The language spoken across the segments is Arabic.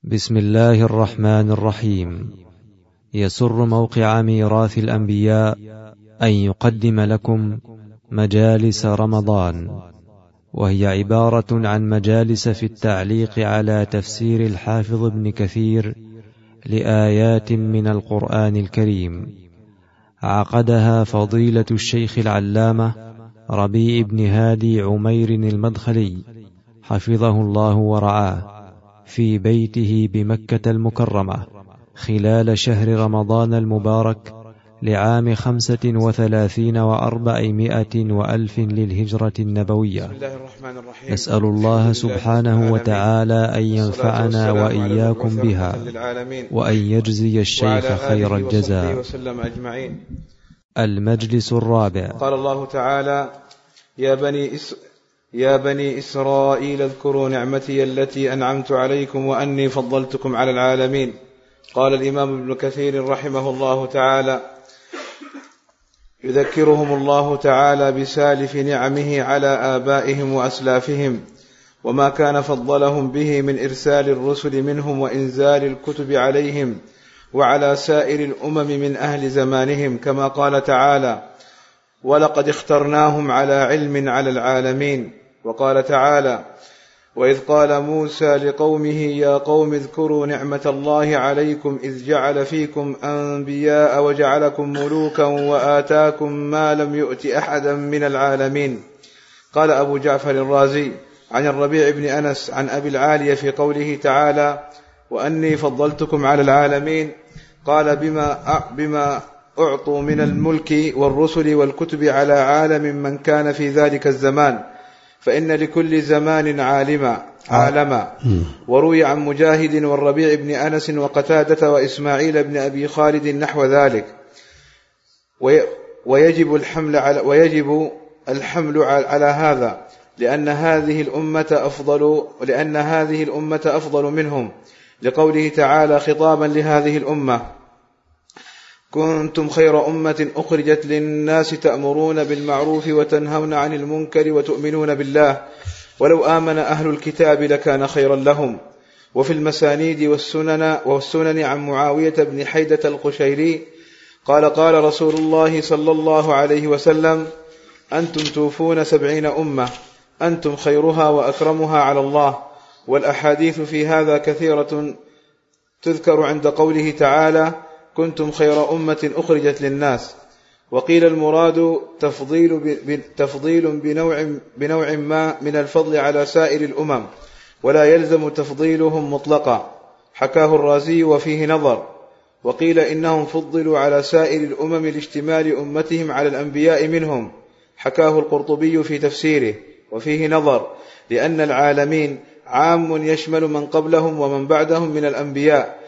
بسم الله الرحمن الرحيم. يسر موقع ميراث الأنبياء أن يقدم لكم مجالس رمضان، وهي عبارة عن مجالس في التعليق على تفسير الحافظ ابن كثير لآيات من القرآن الكريم، عقدها فضيلة الشيخ العلامة ربيع بن هادي عمير المدخلي حفظه الله ورعاه في بيته بمكة المكرمة خلال شهر رمضان المبارك لعام 35 و400 وألف للهجرة النبوية. نسأل الله سبحانه وتعالى أن ينفعنا وإياكم بها، وأن يجزي الشيخ خير الجزاء. المجلس الرابع. قال الله تعالى: يا بني إسرائيل اذكروا نعمتي التي أنعمت عليكم وأني فضلتكم على العالمين. قال الإمام ابن كثير رحمه الله تعالى: يذكرهم الله تعالى بسالف نعمه على آبائهم وأسلافهم، وما كان فضلهم به من إرسال الرسل منهم وإنزال الكتب عليهم وعلى سائر الأمم من أهل زمانهم، كما قال تعالى: ولقد اخترناهم على علم على العالمين. وقال تعالى: وإذ قال موسى لقومه يا قوم اذكروا نعمة الله عليكم إذ جعل فيكم أنبياء وجعلكم ملوكا وآتاكم ما لم يؤت أحدا من العالمين. قال أبو جعفر الرازي عن الربيع بن أنس عن أبي العالية في قوله تعالى: وأني فضلتكم على العالمين، قال بما أعطوا من الملك والرسل والكتب على عالم من كان في ذلك الزمان، فإن لكل زمان عالما. وروي عن مجاهد والربيع بن أنس وقتادة وإسماعيل بن أبي خالد نحو ذلك. ويجب الحمل على هذا لأن هذه الأمة أفضل منهم، لقوله تعالى خطابا لهذه الأمة: كنتم خير أمة أخرجت للناس تأمرون بالمعروف وتنهون عن المنكر وتؤمنون بالله، ولو آمن أهل الكتاب لكان خيرا لهم. وفي المسانيد والسنن عن معاوية بن حيدة القشيري قال: قال رسول الله صلى الله عليه وسلم: أنتم توفون 70 أمة، أنتم خيرها وأكرمها على الله. والأحاديث في هذا كثيرة تذكر عند قوله تعالى: كنتم خير أمة أخرجت للناس. وقيل المراد تفضيل بنوع ما من الفضل على سائر الأمم، ولا يلزم تفضيلهم مطلقا. حكاه الرازي وفيه نظر. وقيل إنهم فضلوا على سائر الأمم لاشتمال أمتهم على الأنبياء منهم. حكاه القرطبي في تفسيره وفيه نظر، لأن العالمين عام يشمل من قبلهم ومن بعدهم من الأنبياء،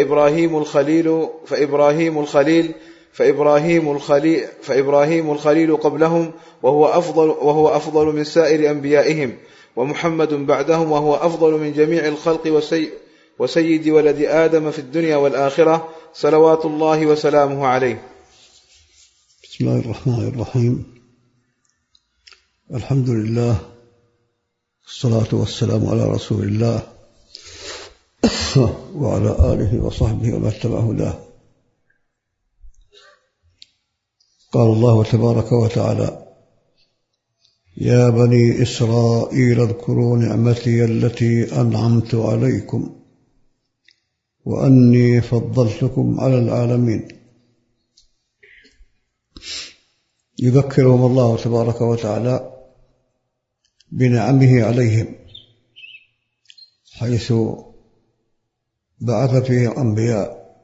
فإبراهيم الخليل قبلهم وهو أفضل من سائر أنبيائهم، ومحمد بعدهم وهو أفضل من جميع الخلق وسيد ولد آدم في الدنيا والآخرة، صلوات الله وسلامه عليه. بسم الله الرحمن الرحيم. الحمد لله، الصلاة والسلام على رسول الله وعلى آله وصحبه ومن اتبع هداه. قال الله تبارك وتعالى: يا بني إسرائيل اذكروا نعمتي التي أنعمت عليكم وأني فضلتكم على العالمين. يذكرهم الله تبارك وتعالى بنعمه عليهم، حيث بعث فيهم أنبياء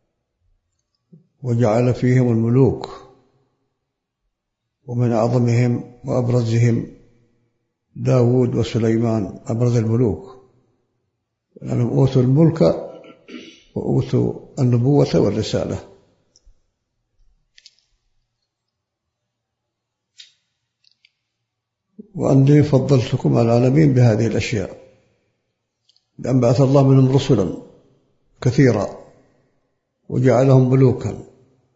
وجعل فيهم الملوك، ومن أعظمهم وأبرزهم داود وسليمان، أبرز الملوك، لأنهم أوتوا الملك وأوتوا النبوة والرسالة. وأني فضلتكم على العالمين بهذه الأشياء، لأن بعث الله منهم رسلا كثيرا وجعلهم ملوكا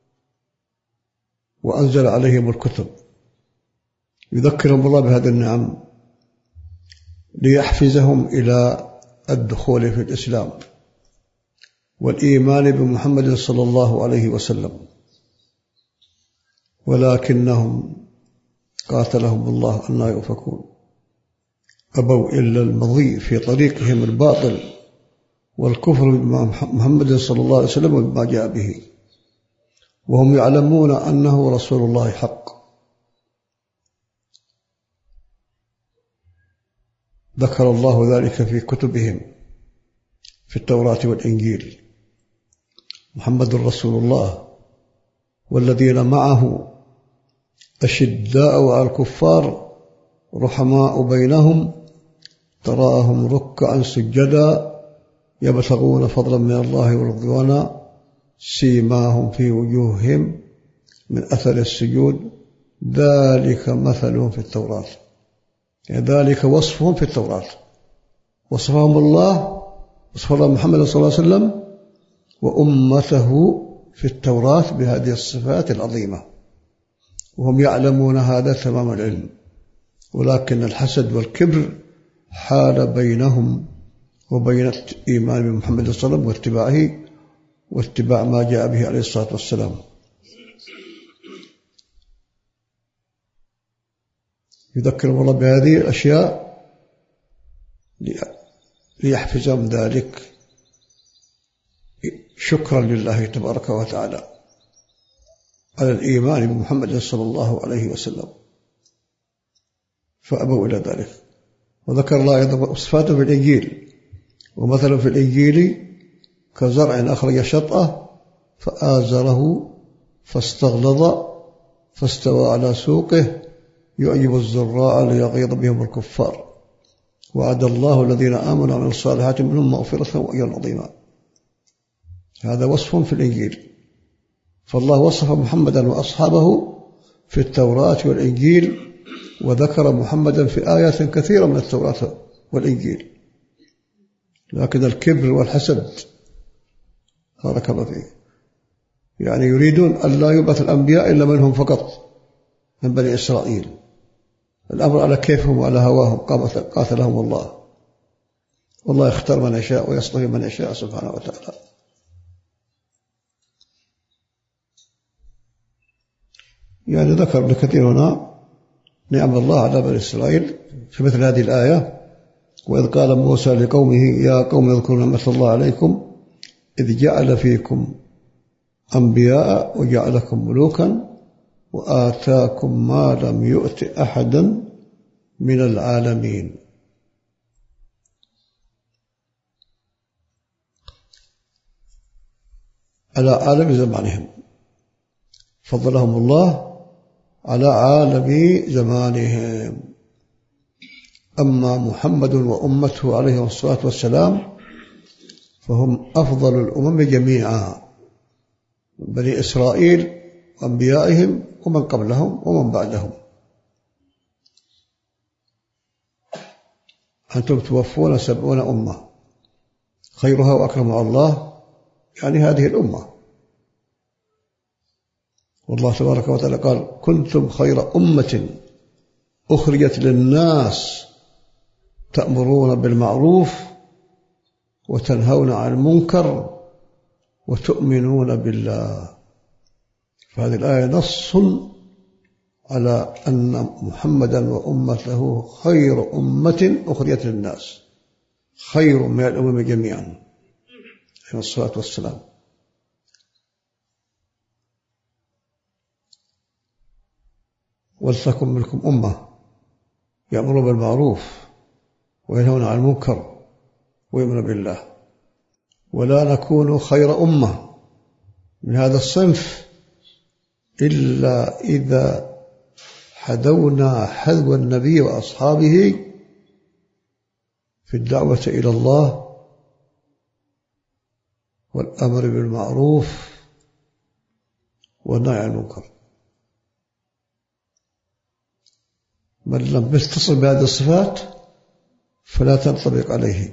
وأنزل عليهم الكتب. يذكرهم الله بهذه النعم ليحفزهم إلى الدخول في الإسلام والإيمان بمحمد صلى الله عليه وسلم، ولكنهم قاتلهم الله أن لا يؤفكون، أبوا إلا المضي في طريقهم الباطل والكفر بمحمد صلى الله عليه وسلم وبما جاء به، وهم يعلمون أنه رسول الله حق. ذكر الله ذلك في كتبهم في التوراة والإنجيل: محمد رسول الله والذين معه أشداء على الكفار رحماء بينهم تراهم ركعا سجدا يبتغون فضلا من الله ورضوانا سيماهم في وجوههم من أثر السجود ذلك مثلهم في التوراة. يعني ذلك وصفهم في التوراة، وصفهم الله، وصف الله محمد صلى الله عليه وسلم وأمته في التوراة بهذه الصفات العظيمة، وهم يعلمون هذا تمام العلم، ولكن الحسد والكبر حال بينهم وبين الإيمان بمحمد صلى الله عليه وسلم واتباعه واتباع ما جاء به عليه الصلاة والسلام. يذكرهم الله بهذه الأشياء ليحفزهم ذلك شكرا لله تبارك وتعالى على الإيمان بمحمد صلى الله عليه وسلم، فأبوا إلى ذلك. وذكر الله أيضا صفاته في الإنجيل: ومثلا في الإنجيل كزرع أخرج شطأه فآزره فاستغلظ فاستوى على سوقه يعجب الزراع ليغيظ بهم الكفار وعد الله الذين آمنوا وعملوا الصالحات منهم مغفرة وأجرا عظيما. هذا وصف في الإنجيل، فالله وصف محمدا وأصحابه في التوراة والإنجيل، وذكر محمدا في آيات كثيرة من التوراة والإنجيل. لكن الكبر والحسد بارك الله فيه يعني يريدون أن لا يبعث الأنبياء إلا منهم فقط من بني إسرائيل، الأمر على كيفهم وعلى هواهم قاتلهم الله، والله يختار من يشاء ويصطفي من يشاء سبحانه وتعالى. يعني ذكر ابن كثير هنا نعم الله على بني إسرائيل في مثل هذه الآية: وإذ قال موسى لقومه يا قوم اذكروا نعمة الله عليكم إذ جعل فيكم أنبياء وجعلكم ملوكا وآتاكم ما لم يؤت أحدا من العالمين. على عالم زمانهم، فضلهم الله على عالم زمانهم. أما محمد وأمته عليه الصلاة والسلام فهم أفضل الأمم جميعا، بني إسرائيل وأنبيائهم ومن قبلهم ومن بعدهم. أنتم توفون 70 أمة خيرها وأكرمها الله، يعني هذه الأمة. والله تبارك وتعالى قال: كنتم خير أمة أخرجت للناس تأمرون بالمعروف وتنهون عن المنكر وتؤمنون بالله. فهذه الآية نص على أن محمدا وأمته خير أمة أخرجت للناس، خير من الأمم جميعا عليه الصلاة والسلام. ولتكن منكم أمة يأمرون بالمعروف وينهون عن المنكر ويؤمنون بالله. ولا نكون خير أمة من هذا الصنف إلا إذا حذونا حذو النبي وأصحابه في الدعوة إلى الله والأمر بالمعروف والنهي عن المنكر. من لم يتصل بهذه الصفات فلا تنطبق عليه.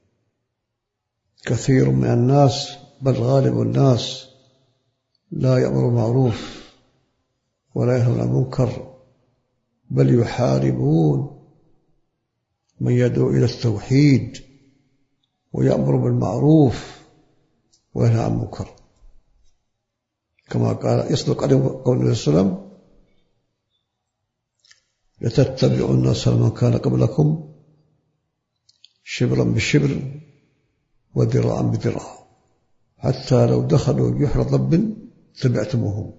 كثير من الناس بل غالب الناس لا يأمر بالمعروف ولا ينهون عن المنكر، بل يحاربون من يدعو إلى التوحيد ويأمر بالمعروف وينهى عن منكر، كما قال يصدق عليه قول النبي صلى الله عليه وسلم: لتتبعن سنن من كان قبلكم شبرا بشبر وذراعا بذراع حتى لو دخلوا جحر ضب تبعتموهم.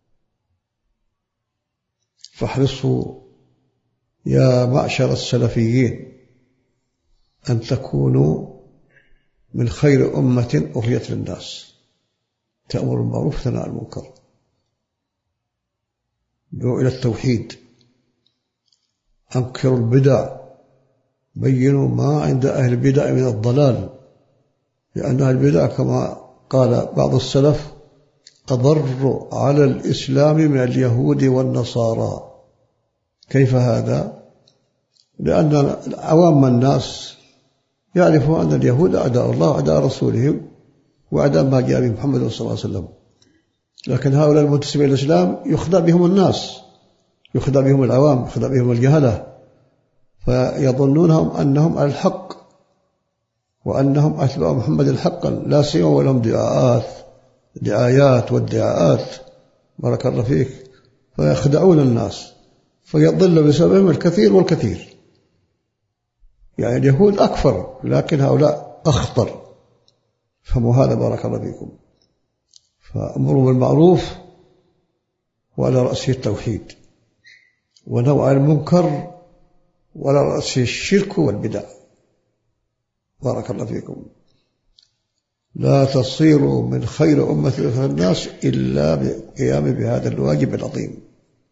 فاحرصوا يا معشر السلفيين أن تكونوا من خير أمة أخرجت للناس، تأمر بالمعروف وتنهى عن المنكر، ادعوا إلى التوحيد، أنكروا البدع، بينوا ما عند أهل البدع من الضلال، لأن أهل البدع كما قال بعض السلف أضر على الإسلام من اليهود والنصارى. كيف هذا؟ لأن عوام الناس يعرفوا أن اليهود أعداء الله وأعداء رسوله وأعداء ما جاء به محمد صلى الله عليه وسلم، لكن هؤلاء المنتسبين إلى الإسلام يخدع بهم الناس، يخدع بهم العوام، يخدع بهم الجهلة، فيظنونهم أنهم على الحق وأنهم أتباع محمد حقا، لا سيما ولهم دعايات وادعاءات، بارك الله فيك، فيخدعون الناس فيضل بسببهم الكثير والكثير. يعني اليهود أكفر، لكن هؤلاء أخطر، فهموا هذا بارك الله فيكم. فأمروا بالمعروف وعلى رأسه التوحيد، ونهوا عن المنكر وعلى رأسه الشرك والبدع، بارك الله فيكم. لا تصيروا من خير أمة الناس إلا بالقيام بهذا الواجب العظيم.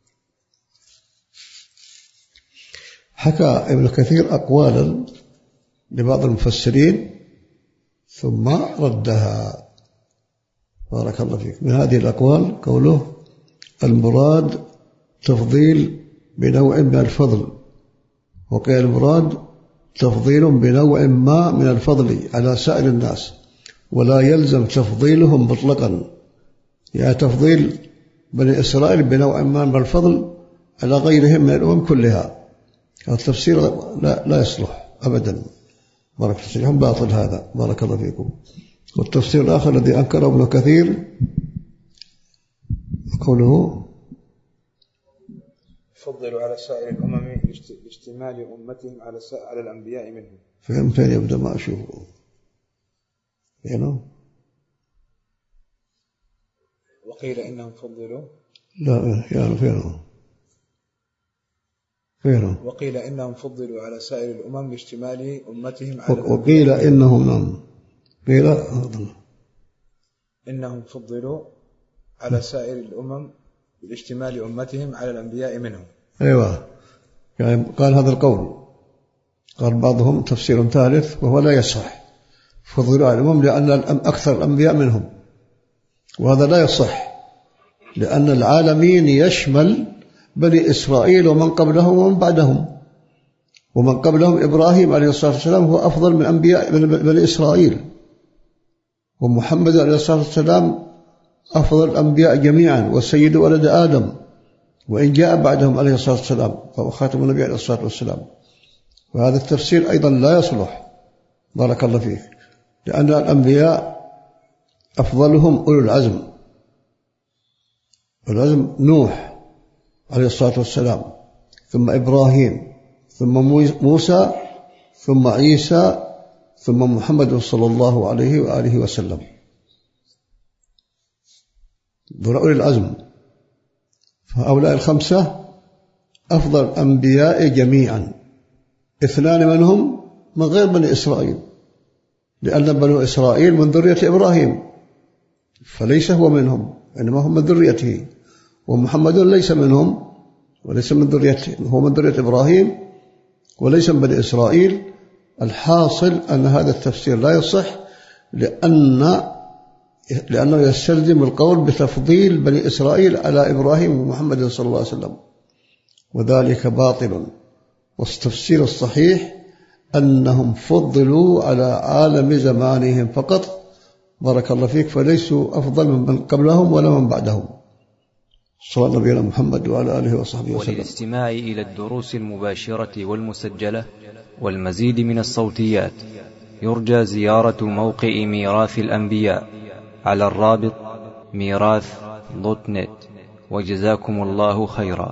حكى ابن كثير أقوالا لبعض المفسرين ثم ردها، بارك الله فيك. من هذه الأقوال قوله: المراد تفضيل بنوع من الفضل، وقيل المراد تفضيل بنوع ما من الفضل على سائر الناس، ولا يلزم تفضيلهم مطلقا، يعني تفضيل بني إسرائيل بنوع ما من الفضل على غيرهم من الأمم كلها، التفسير لا يصلح أبدا، بارك الله فيكم، باطل هذا، بارك الله فيكم. والتفسير الآخر الذي أنكره ابن كثير قوله: فضلوا على سائر الأمم اشتمال أمتهم على الأنبياء منهم. فين يبدأ ما أشوفه يعني. وقيل إنهم فضلوا، لا يعني فينه وقيل إنهم فضلوا على سائر الأمم لاشتمال أمتهم على وقيل إنهم نعم، قيل إنهم فضلوا على سائر الأمم لاشتمال أمتهم على الأنبياء منهم. أيوة، يعني قال هذا القول، قال بعضهم تفسير ثالث وهو لا يصح، فضلوا على الأمم لأن أكثر الأنبياء منهم، وهذا لا يصح، لأن العالمين يشمل بني إسرائيل ومن قبلهم ومن بعدهم، ومن قبلهم إبراهيم عليه الصلاة والسلام هو أفضل من أنبياء بني إسرائيل، ومحمد عليه الصلاة والسلام أفضل الأنبياء جميعا وسيد ولد آدم، وإن جاء بعدهم عليه الصلاة والسلام فهو خاتم النبي عليه الصلاة والسلام. وهذا التفسير أيضا لا يصلح، بارك الله فيك، لأن الأنبياء أفضلهم أولو العزم، العزم نوح عليه الصلاة والسلام، ثم إبراهيم، ثم موسى، ثم عيسى، ثم محمد صلى الله عليه وآله وسلم، دول أولي العزم. فهؤلاء الخمسة أفضل الأنبياء جميعا، 2 منهم من غير بني إسرائيل، لأن بني إسرائيل من ذرية إبراهيم فليس هو منهم، إنما هم من ذريته، ومحمد ليس منهم وليس من ذريته، هو من ذرية إبراهيم وليس من بني إسرائيل. الحاصل أن هذا التفسير لا يصح، لأنه يستلزم القول بتفضيل بني إسرائيل على إبراهيم ومحمد صلى الله عليه وسلم، وذلك باطل. والتفسير الصحيح أنهم فضلوا على عالم زمانهم فقط، بارك الله فيك، فليسوا أفضل من قبلهم ولا من بعدهم، صلى الله عليه محمد وعلى آله وصحبه وسلم. وللاستماع إلى الدروس المباشرة والمسجلة والمزيد من الصوتيات يرجى زيارة موقع ميراث الأنبياء على الرابط ميراث.net. وجزاكم الله خيرا.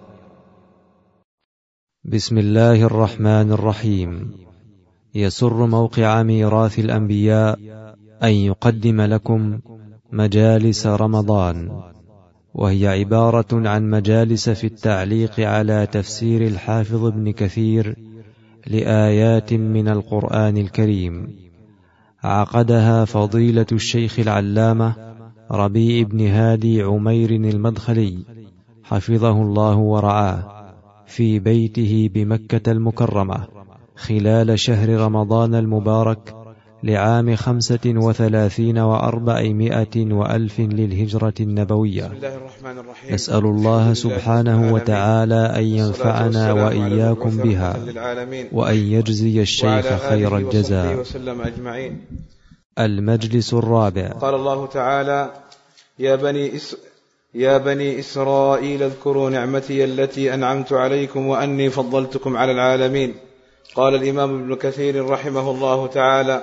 بسم الله الرحمن الرحيم. يسر موقع ميراث الأنبياء أن يقدم لكم مجالس رمضان، وهي عبارة عن مجالس في التعليق على تفسير الحافظ ابن كثير لآيات من القرآن الكريم، عقدها فضيلة الشيخ العلامة ربيع بن هادي عمير المدخلي حفظه الله ورعاه في بيته بمكة المكرمة خلال شهر رمضان المبارك لعام 35 و400 وألف للهجرة النبوية. نسأل الله سبحانه وتعالى أن ينفعنا وإياكم بها، وأن يجزي الشيخ خير الجزاء. المجلس الرابع. قال الله تعالى: يا بني إسرائيل اذكروا نعمتي التي أنعمت عليكم وأني فضلتكم على العالمين. قال الإمام ابن كثير رحمه الله تعالى: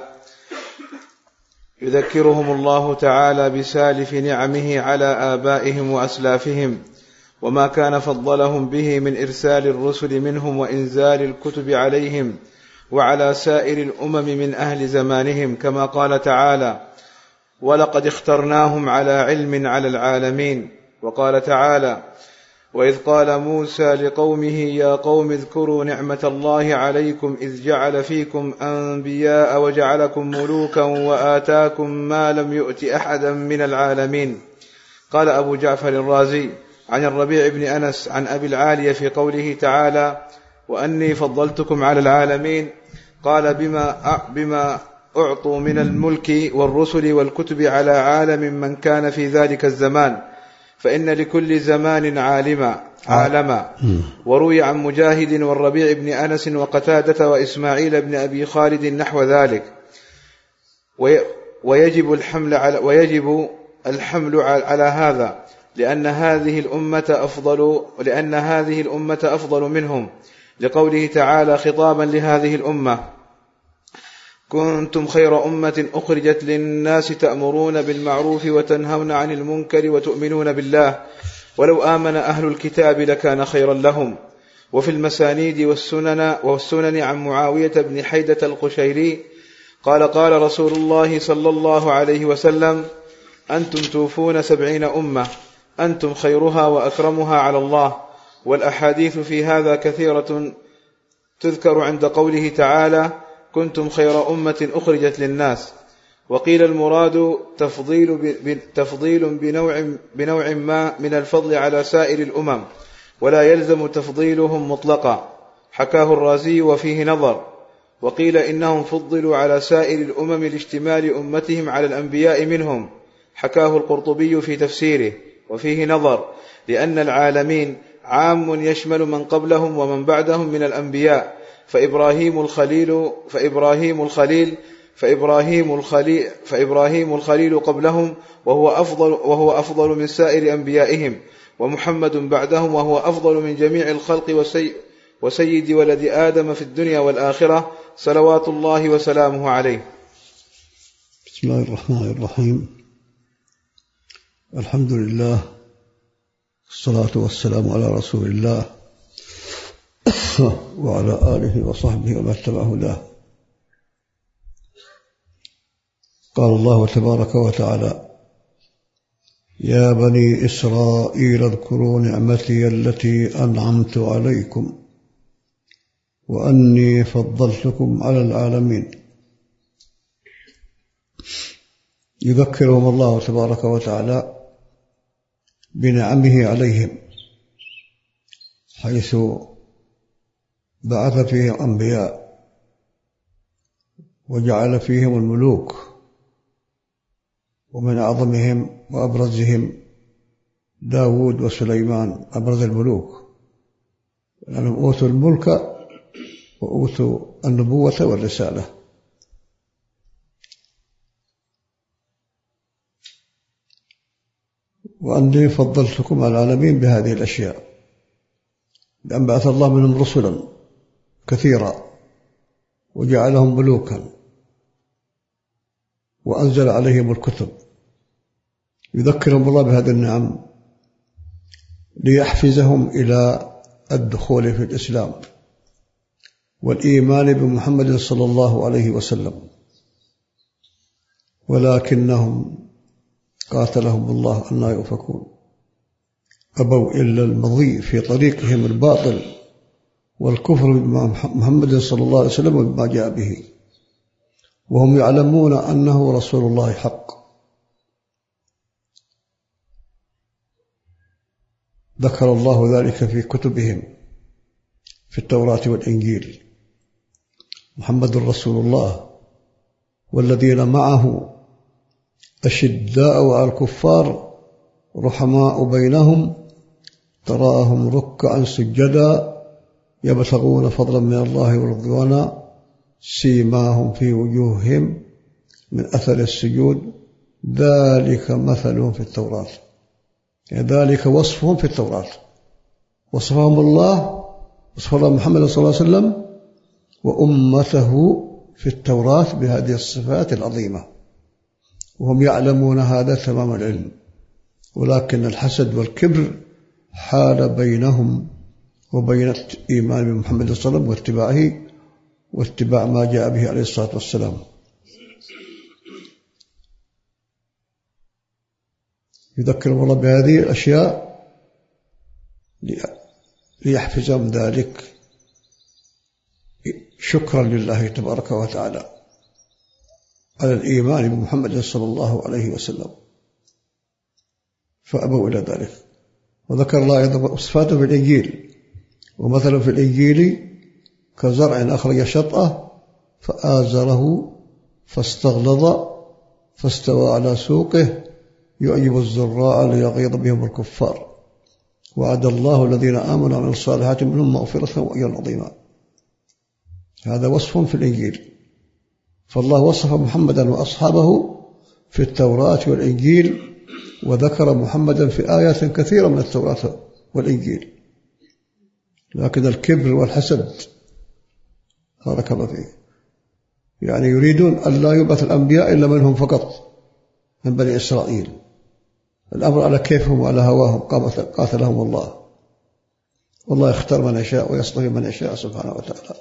يذكرهم الله تعالى بسالف نعمه على آبائهم وأسلافهم، وما كان فضلهم به من إرسال الرسل منهم وإنزال الكتب عليهم وعلى سائر الأمم من أهل زمانهم، كما قال تعالى: ولقد اخترناهم على علم على العالمين. وقال تعالى: وإذ قال موسى لقومه يا قوم اذكروا نعمة الله عليكم إذ جعل فيكم أنبياء وجعلكم ملوكا وآتاكم ما لم يؤت أحدا من العالمين. قال أبو جعفر الرازي عن الربيع بن أنس عن أبي العالية في قوله تعالى: وأني فضلتكم على العالمين، قال بما أعطوا من الملك والرسل والكتب على عالم من كان في ذلك الزمان، فإن لكل زمان عالما. وروي عن مجاهد والربيع بن أنس وقتادة وإسماعيل بن أبي خالد نحو ذلك. ويجب الحمل على هذا لأن هذه الأمة أفضل منهم، لقوله تعالى خطابا لهذه الأمة: كنتم خير أمة أخرجت للناس تأمرون بالمعروف وتنهون عن المنكر وتؤمنون بالله، ولو آمن أهل الكتاب لكان خيرا لهم. وفي المسانيد والسنن عن معاوية بن حيدة القشيري قال: قال رسول الله صلى الله عليه وسلم: أنتم توفون 70 أمة، أنتم خيرها وأكرمها على الله. والأحاديث في هذا كثيرة تذكر عند قوله تعالى: كنتم خير أمة أخرجت للناس. وقيل المراد تفضيل بنوع ما من الفضل على سائر الأمم، ولا يلزم تفضيلهم مطلقا. حكاه الرازي وفيه نظر. وقيل إنهم فضلوا على سائر الأمم لاشتمال أمتهم على الأنبياء منهم. حكاه القرطبي في تفسيره وفيه نظر، لأن العالمين عام يشمل من قبلهم ومن بعدهم من الأنبياء، فإبراهيم الخليل قبلهم وهو أفضل من سائر أنبيائهم، ومحمد بعدهم وهو أفضل من جميع الخلق وسيد ولد آدم في الدنيا والآخرة، صلوات الله وسلامه عليه. بسم الله الرحمن الرحيم. الحمد لله، الصلاة والسلام على رسول الله وعلى آله وصحبه ومن اتبع هداه. قال الله تبارك وتعالى: يا بني إسرائيل اذكروا نعمتي التي أنعمت عليكم وأني فضلتكم على العالمين. يذكرهم الله تبارك وتعالى بنعمه عليهم، حيث بعث فيهم أنبياء وجعل فيهم الملوك، ومن أعظمهم وأبرزهم داود وسليمان أبرز الملوك، لأنهم أوتوا الملك وأوتوا النبوة والرسالة. وأني فضلتكم على العالمين بهذه الأشياء، لأن بعث الله منهم رسلا كثيرا وجعلهم ملوكا وأنزل عليهم الكتب يذكرهم الله بهذه النعم ليحفزهم إلى الدخول في الإسلام والإيمان بمحمد صلى الله عليه وسلم، ولكنهم قاتلهم الله أن يؤفكون، أبوا إلا المضي في طريقهم الباطل والكفر بمحمد صلى الله عليه وسلم وبما جاء به، وهم يعلمون أنه رسول الله حق. ذكر الله ذلك في كتبهم في التوراة والإنجيل. محمد رسول الله والذين معه أشداء على الكفار رحماء بينهم تراهم ركعا سجدا يبتغون فضلا من الله ورضوانا سيماهم في وجوههم من أثر السجود ذلك مثلهم في التوراة، يعني ذلك وصفهم في التوراة، وصفهم الله، وصف الله محمد صلى الله عليه وسلم وأمته في التوراة بهذه الصفات العظيمة، وهم يعلمون هذا تمام العلم، ولكن الحسد والكبر حال بينهم وبين الإيمان بمحمد صلى الله عليه وسلم واتباعه واتباع ما جاء به عليه الصلاة والسلام. يذكرهم الله بهذه الأشياء ليحفزهم ذلك شكرا لله تبارك وتعالى على الإيمان بمحمد صلى الله عليه وسلم، فأبوا إلى ذلك. وذكر الله أيضا صفاته في الإنجيل، ومثلا في الإنجيل كزرع أخرج شطأه فآزره فاستغلظ فاستوى على سوقه يعجب الزراع ليغيظ بهم الكفار وعد الله الذين آمنوا وعملوا الصالحات منهم مغفرة وأجرا عظيما. هذا وصف في الإنجيل، فالله وصف محمدا وأصحابه في التوراة والإنجيل، وذكر محمدا في آيات كثيرة من التوراة والإنجيل، لكن الكبر والحسد بارك الله فيه يعني يريدون أن لا يبعث الأنبياء إلا منهم فقط من بني إسرائيل، الأمر على كيفهم وعلى هواهم قاتلهم الله، والله يختار من يشاء ويصطفي من يشاء سبحانه وتعالى.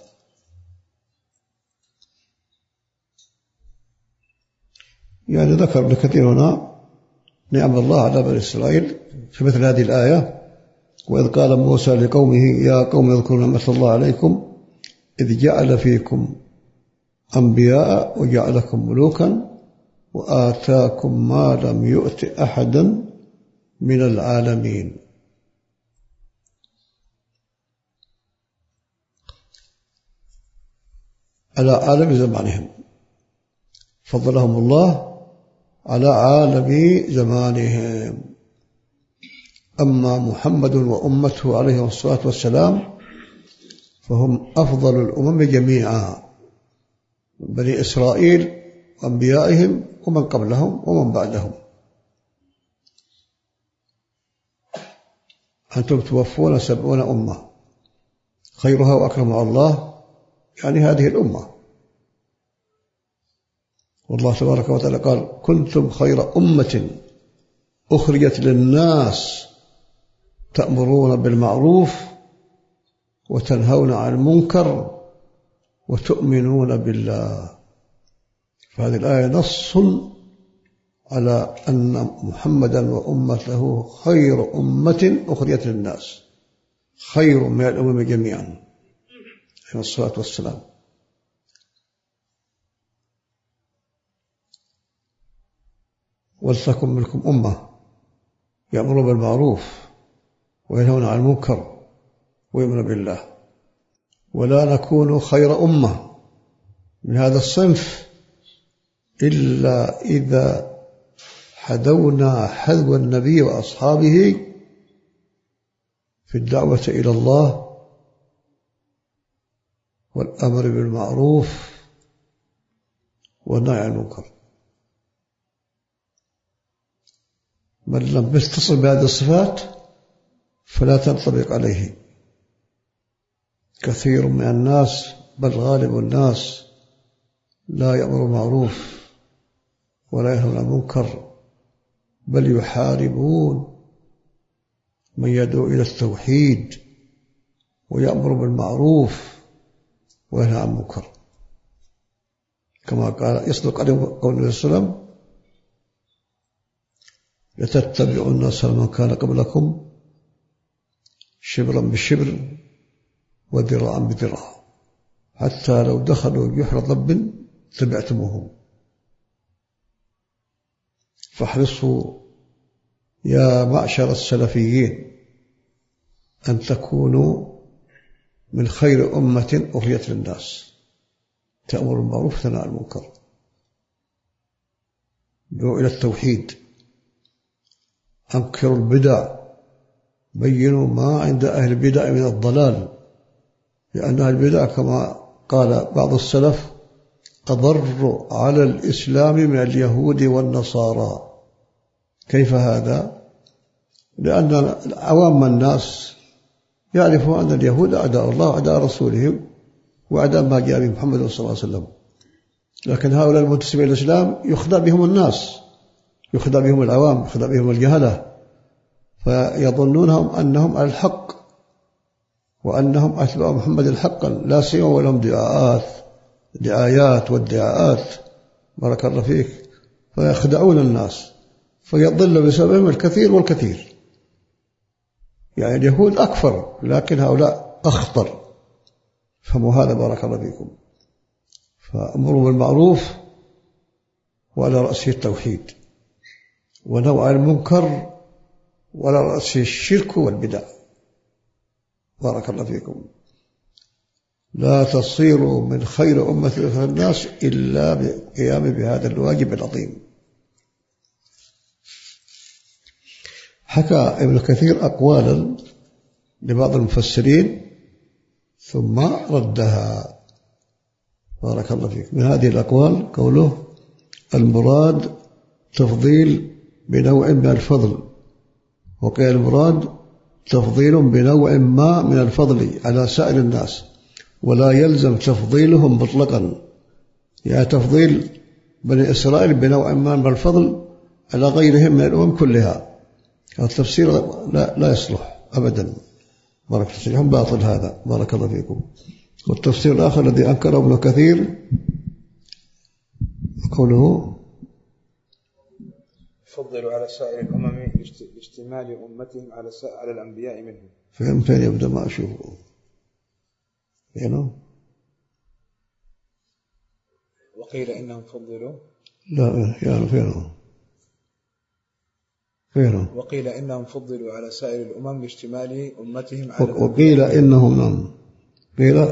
يعني ذكر ابن كثير هنا نعم الله على بني إسرائيل في مثل هذه الآية: وإذ قال موسى لقومه يا قوم اذكروا نعمة الله عليكم إذ جعل فيكم أنبياء وجعلكم ملوكا وآتاكم ما لم يؤت أحدا من العالمين. على عالم زمانهم، فضلهم الله على عالم زمانهم. أما محمد وأمته عليه الصلاة والسلام فهم أفضل الأمم جميعا من بني إسرائيل وأنبيائهم ومن قبلهم ومن بعدهم. أنتم توفون 70 أمة خيرها وأكرمها الله، يعني هذه الأمة. والله تبارك وتعالى قال كنتم خير أمة أخرجت للناس تأمرون بالمعروف وتنهون عن المنكر وتؤمنون بالله. فهذه الآية نص على أن محمدا وأمته خير أمة أخرجت للناس، خير من الأمم جميعا عليه الصلاة والسلام. ولتكن منكم أمة يأمرون بالمعروف وينهون عن المنكر ويؤمنون بالله. ولا نكون خير أمة من هذا الصنف إلا إذا حذونا حذو النبي وأصحابه في الدعوة إلى الله والأمر بالمعروف والنهي عن المنكر. من لم يتصل بهذه الصفات فلا تنطبق عليه. كثير من الناس بل غالب الناس لا يأمر بالمعروف ولا ينهى عن المنكر بل يحاربون من يدعو إلى التوحيد ويأمر بالمعروف وينهى عن المنكر، كما قال يصدق عليه قوله صلى الله عليه وسلم: لتتبعن سنن من كان قبلكم شبرا بشبر وذراعا بذراع حتى لو دخلوا جحر ضب تبعتموهم. فاحرصوا يا معشر السلفيين أن تكونوا من خير أمة أخرجت للناس، تأمر بالمعروف وتنهى عن المنكر، ادعوا إلى التوحيد، أنكروا البدع، بينوا ما عند أهل البدع من الضلال، لأن أهل البدع كما قال بعض السلف أضر على الإسلام من اليهود والنصارى. كيف هذا؟ لأن عوام الناس يعرفوا أن اليهود أعداء الله وأعداء رسوله وأعداء ما جاء به محمد صلى الله عليه وسلم، لكن هؤلاء المنتسبين إلى الإسلام يخدع بهم الناس، يخدع بهم العوام، يخدع بهم الجهلة، فيظنونهم أنهم على الحق وأنهم أتباع محمد حقا، لا سيما ولهم دعايات وادعاءات، بارك الله فيك، فيخدعون الناس فيضل بسببهم الكثير والكثير. يعني اليهود أكثر لكن هؤلاء أخطر، فهموا هذا بارك الله فيكم. فأمروا بالمعروف وعلى رأسه التوحيد، ونوع المنكر وعلى رأسه الشرك والبدع، بارك الله فيكم. لا تصيروا من خير أمة الناس إلا بالقيام بهذا الواجب العظيم. حكى ابن كثير أقوالا لبعض المفسرين ثم ردها، بارك الله فيك. من هذه الأقوال قوله: المراد تفضيل بنوع من الفضل، وقيل المراد تفضيل بنوع ما من الفضل على سائر الناس، ولا يلزم تفضيلهم مطلقا، يعني تفضيل بني إسرائيل بنوع ما من الفضل على غيرهم من الأمم كلها. التفسير لا يصلح أبدا، بارك الله فيكم، باطل هذا، بارك الله فيكم. والتفسير الآخر الذي أنكره ابن كثير قوله: فضلوا على سائر الأمم اشتمال أمتهم على الأنبياء منهم. فين يبدأ ما أشوفه هنا؟ وقيل إنهم فضلوا، لا يعني فينه وقيل إنهم فضلوا على سائر الأمم لاشتمال أمتهم على وقيل إنهم قيل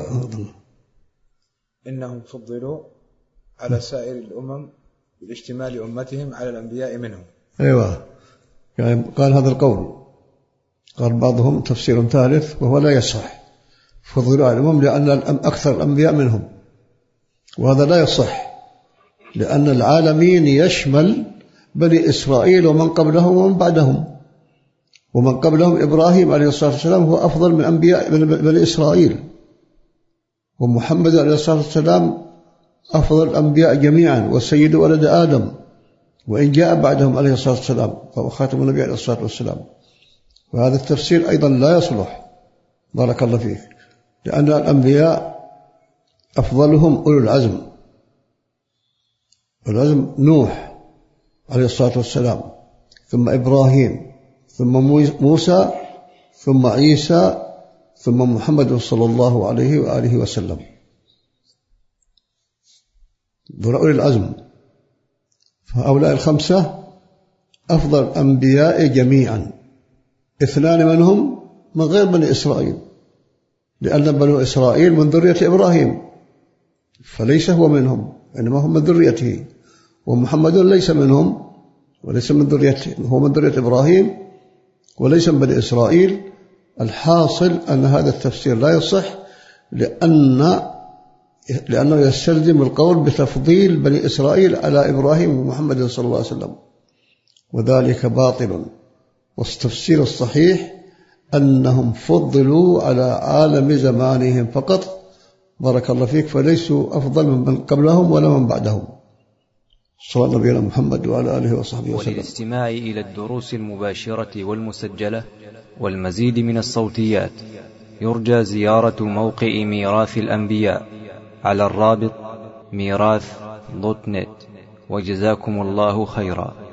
إنهم فضلوا على سائر الأمم لاشتمال أمتهم على الأنبياء منهم. أيوة، يعني قال هذا القول، قال بعضهم تفسير ثالث وهو لا يصح، فضلوا على الأمم لأن أكثر الأنبياء منهم، وهذا لا يصح، لأن العالمين يشمل بني إسرائيل ومن قبلهم ومن بعدهم، ومن قبلهم إبراهيم عليه الصلاة والسلام هو أفضل من أنبياء بني إسرائيل، ومحمد عليه الصلاة والسلام أفضل الأنبياء جميعا وسيد ولد آدم، وإن جاء بعدهم عليه الصلاة والسلام فهو خاتم النبي عليه الصلاة والسلام. وهذا التفسير أيضا لا يصلح، بارك الله فيك، لأن الأنبياء أفضلهم أولو العزم، العزم نوح عليه الصلاة والسلام، ثم إبراهيم، ثم موسى، ثم عيسى، ثم محمد صلى الله عليه وآله وسلم، دول أولي العزم. فهؤلاء الخمسة أفضل الأنبياء جميعا، 2 منهم من غير بني إسرائيل، لأن بني إسرائيل من ذرية إبراهيم فليس هو منهم، إنما هم من ذريته، ومحمد ليس منهم وليس من ذريته، هو من ذرية إبراهيم وليس من بني إسرائيل. الحاصل أن هذا التفسير لا يصح، لأنه يستلزم القول بتفضيل بني إسرائيل على إبراهيم ومحمد صلى الله عليه وسلم، وذلك باطل. والتفسير الصحيح أنهم فضلوا على عالم زمانهم فقط، بارك الله فيك، فليسوا أفضل من قبلهم ولا من بعدهم. صلى الله نبينا محمد وعلى آله وصحبه وسلم. وللاستماع إلى الدروس المباشرة والمسجلة والمزيد من الصوتيات يرجى زيارة موقع ميراث الأنبياء على الرابط ميراث.net. وجزاكم الله خيرا.